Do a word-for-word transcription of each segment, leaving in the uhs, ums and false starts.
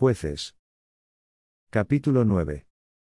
Jueces. Capítulo nueve.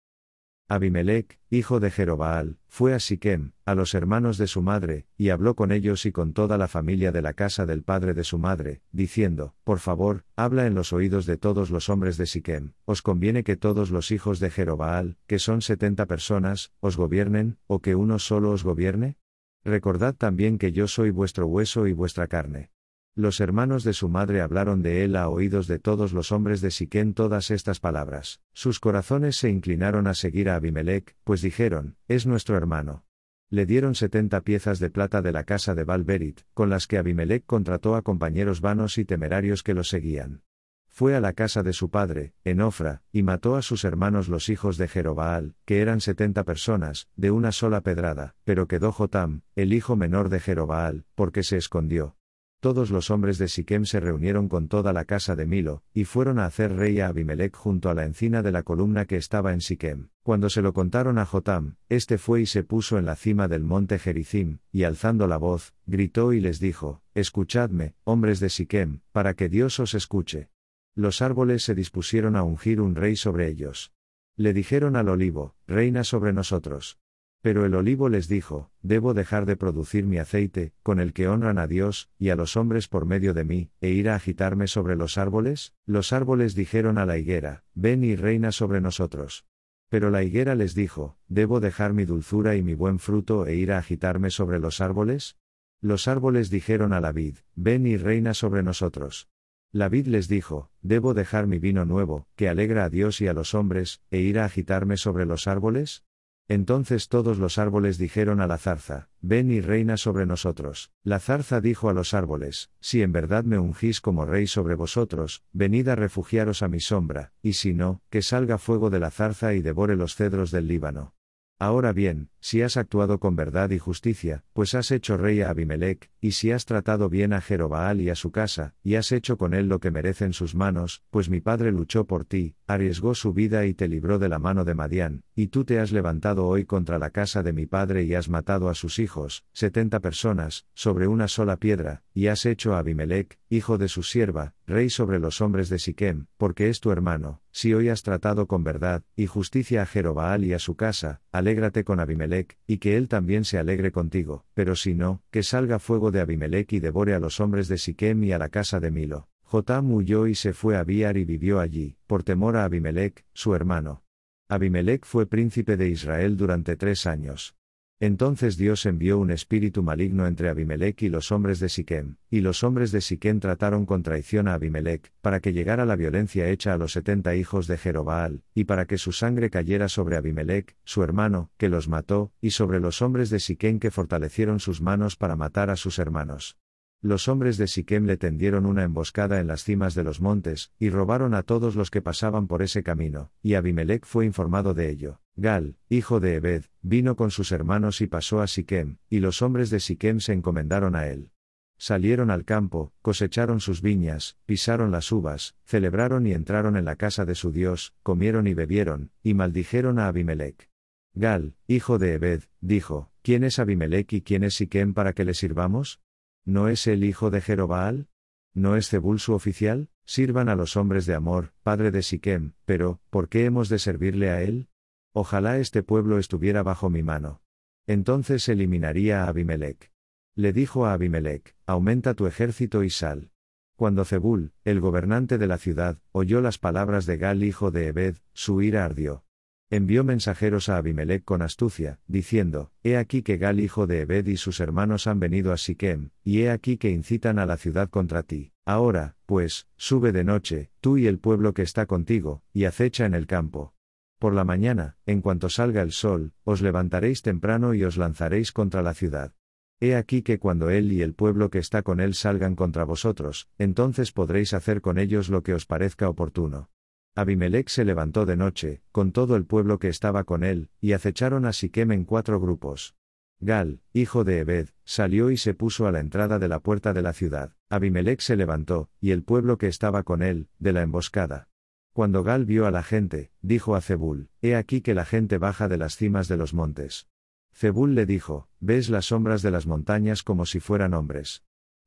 Abimelec, hijo de Jerobaal, fue a Siquem, a los hermanos de su madre, y habló con ellos y con toda la familia de la casa del padre de su madre, diciendo: Por favor, habla en los oídos de todos los hombres de Siquem, ¿os conviene que todos los hijos de Jerobaal, que son setenta personas, os gobiernen, o que uno solo os gobierne? Recordad también que yo soy vuestro hueso y vuestra carne. Los hermanos de su madre hablaron de él a oídos de todos los hombres de Siquem todas estas palabras. Sus corazones se inclinaron a seguir a Abimelec, pues dijeron: Es nuestro hermano. Le dieron setenta piezas de plata de la casa de Baal-Berit, con las que Abimelec contrató a compañeros vanos y temerarios que los seguían. Fue a la casa de su padre, en Ofra, y mató a sus hermanos los hijos de Jerobaal, que eran setenta personas, de una sola pedrada, pero quedó Jotam, el hijo menor de Jerobaal, porque se escondió. Todos los hombres de Siquem se reunieron con toda la casa de Milo, y fueron a hacer rey a Abimelec junto a la encina de la columna que estaba en Siquem. Cuando se lo contaron a Jotam, este fue y se puso en la cima del monte Gerizim, y alzando la voz, gritó y les dijo: Escuchadme, hombres de Siquem, para que Dios os escuche. Los árboles se dispusieron a ungir un rey sobre ellos. Le dijeron al olivo: Reina sobre nosotros. Pero el olivo les dijo: Debo dejar de producir mi aceite, con el que honran a Dios, y a los hombres por medio de mí, e ir a agitarme sobre los árboles. Los árboles dijeron a la higuera: Ven y reina sobre nosotros. Pero la higuera les dijo: ¿Debo dejar mi dulzura y mi buen fruto e ir a agitarme sobre los árboles? Los árboles dijeron a la vid: Ven y reina sobre nosotros. La vid les dijo: ¿Debo dejar mi vino nuevo, que alegra a Dios y a los hombres, e ir a agitarme sobre los árboles? Entonces todos los árboles dijeron a la zarza: Ven y reina sobre nosotros. La zarza dijo a los árboles: Si en verdad me ungís como rey sobre vosotros, venid a refugiaros a mi sombra, y si no, que salga fuego de la zarza y devore los cedros del Líbano. Ahora bien, si has actuado con verdad y justicia, pues has hecho rey a Abimelec, y si has tratado bien a Jerobaal y a su casa, y has hecho con él lo que merecen sus manos, pues mi padre luchó por ti, arriesgó su vida y te libró de la mano de Madián, y tú te has levantado hoy contra la casa de mi padre y has matado a sus hijos, setenta personas, sobre una sola piedra, y has hecho a Abimelec, hijo de su sierva, rey sobre los hombres de Siquem, porque es tu hermano. Si hoy has tratado con verdad y justicia a Jerobaal y a su casa, alégrate con Abimelec, y que él también se alegre contigo, pero si no, que salga fuego de Abimelec y devore a los hombres de Siquem y a la casa de Milo. Jotam huyó y se fue a Biar y vivió allí, por temor a Abimelec, su hermano. Abimelec fue príncipe de Israel durante tres años. Entonces Dios envió un espíritu maligno entre Abimelec y los hombres de Siquem, y los hombres de Siquem trataron con traición a Abimelec, para que llegara la violencia hecha a los setenta hijos de Jerobaal, y para que su sangre cayera sobre Abimelec, su hermano, que los mató, y sobre los hombres de Siquem que fortalecieron sus manos para matar a sus hermanos. Los hombres de Siquem le tendieron una emboscada en las cimas de los montes, y robaron a todos los que pasaban por ese camino, y Abimelec fue informado de ello. Gal, hijo de Ebed, vino con sus hermanos y pasó a Siquem, y los hombres de Siquem se encomendaron a él. Salieron al campo, cosecharon sus viñas, pisaron las uvas, celebraron y entraron en la casa de su Dios, comieron y bebieron, y maldijeron a Abimelec. Gal, hijo de Ebed, dijo: ¿Quién es Abimelec y quién es Siquem para que le sirvamos? ¿No es el hijo de Jerobaal? ¿No es Zebul su oficial? Sirvan a los hombres de Amor, padre de Siquem, pero, ¿por qué hemos de servirle a él? Ojalá este pueblo estuviera bajo mi mano. Entonces eliminaría a Abimelec. Le dijo a Abimelec: Aumenta tu ejército y sal. Cuando Zebul, el gobernante de la ciudad, oyó las palabras de Gal hijo de Ebed, su ira ardió. Envió mensajeros a Abimelec con astucia, diciendo: He aquí que Gal hijo de Ebed y sus hermanos han venido a Siquem, y he aquí que incitan a la ciudad contra ti. Ahora, pues, sube de noche, tú y el pueblo que está contigo, y acecha en el campo. Por la mañana, en cuanto salga el sol, os levantaréis temprano y os lanzaréis contra la ciudad. He aquí que cuando él y el pueblo que está con él salgan contra vosotros, entonces podréis hacer con ellos lo que os parezca oportuno. Abimelec se levantó de noche, con todo el pueblo que estaba con él, y acecharon a Siquem en cuatro grupos. Gal, hijo de Ebed, salió y se puso a la entrada de la puerta de la ciudad. Abimelec se levantó, y el pueblo que estaba con él, de la emboscada. Cuando Gal vio a la gente, dijo a Zebul: He aquí que la gente baja de las cimas de los montes. Zebul le dijo: ¿Ves las sombras de las montañas como si fueran hombres?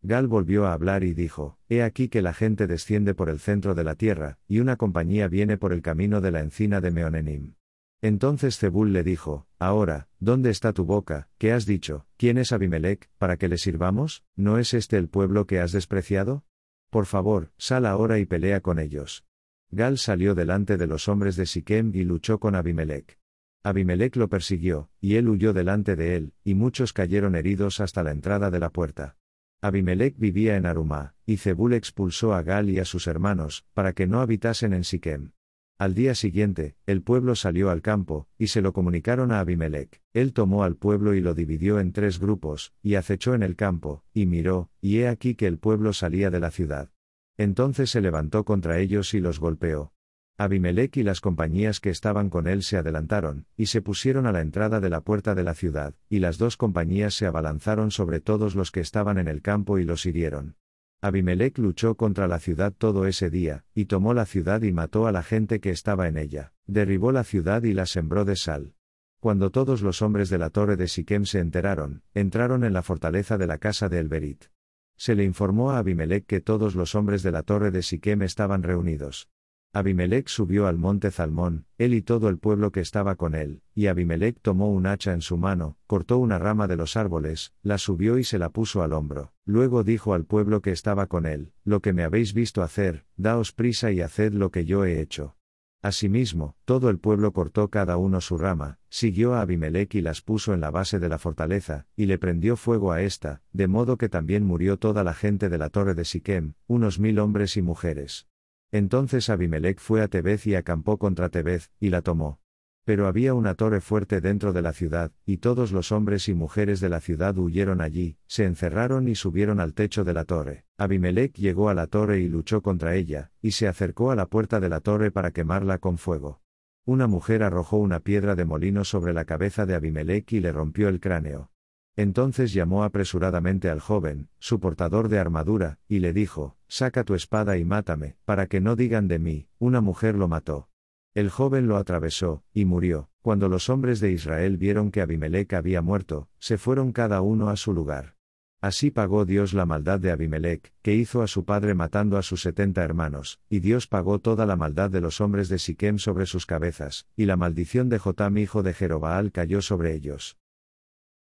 Gal volvió a hablar y dijo, He aquí que la gente desciende por el centro de la tierra, y una compañía viene por el camino de la encina de Meonenim. Entonces Zebul le dijo, Ahora, ¿dónde está tu boca? ¿Qué has dicho? ¿Quién es Abimelec, para que le sirvamos? ¿No es este el pueblo que has despreciado? Por favor, sal ahora y pelea con ellos. Gal salió delante de los hombres de Siquem y luchó con Abimelec. Abimelec lo persiguió, y él huyó delante de él, y muchos cayeron heridos hasta la entrada de la puerta. Abimelec vivía en Arumá, y Zebul expulsó a Gal y a sus hermanos, para que no habitasen en Siquem. Al día siguiente, el pueblo salió al campo, y se lo comunicaron a Abimelec. Él tomó al pueblo y lo dividió en tres grupos, y acechó en el campo, y miró, y he aquí que el pueblo salía de la ciudad. Entonces se levantó contra ellos y los golpeó. Abimelec y las compañías que estaban con él se adelantaron, y se pusieron a la entrada de la puerta de la ciudad, y las dos compañías se abalanzaron sobre todos los que estaban en el campo y los hirieron. Abimelec luchó contra la ciudad todo ese día, y tomó la ciudad y mató a la gente que estaba en ella, derribó la ciudad y la sembró de sal. Cuando todos los hombres de la torre de Siquem se enteraron, entraron en la fortaleza de la casa de Elberit. Se le informó a Abimelec que todos los hombres de la torre de Siquem estaban reunidos. Abimelec subió al monte Zalmón, él y todo el pueblo que estaba con él, y Abimelec tomó un hacha en su mano, cortó una rama de los árboles, la subió y se la puso al hombro. Luego dijo al pueblo que estaba con él, Lo que me habéis visto hacer, daos prisa y haced lo que yo he hecho. Asimismo, todo el pueblo cortó cada uno su rama, siguió a Abimelec y las puso en la base de la fortaleza, y le prendió fuego a esta, de modo que también murió toda la gente de la torre de Siquem, unos mil hombres y mujeres. Entonces Abimelec fue a Tebez y acampó contra Tebez, y la tomó. Pero había una torre fuerte dentro de la ciudad, y todos los hombres y mujeres de la ciudad huyeron allí, se encerraron y subieron al techo de la torre. Abimelec llegó a la torre y luchó contra ella, y se acercó a la puerta de la torre para quemarla con fuego. Una mujer arrojó una piedra de molino sobre la cabeza de Abimelec y le rompió el cráneo. Entonces llamó apresuradamente al joven, su portador de armadura, y le dijo, Saca tu espada y mátame, para que no digan de mí, una mujer lo mató. El joven lo atravesó, y murió. Cuando los hombres de Israel vieron que Abimelec había muerto, se fueron cada uno a su lugar. Así pagó Dios la maldad de Abimelec, que hizo a su padre matando a sus setenta hermanos, y Dios pagó toda la maldad de los hombres de Siquem sobre sus cabezas, y la maldición de Jotam hijo de Jerobaal cayó sobre ellos.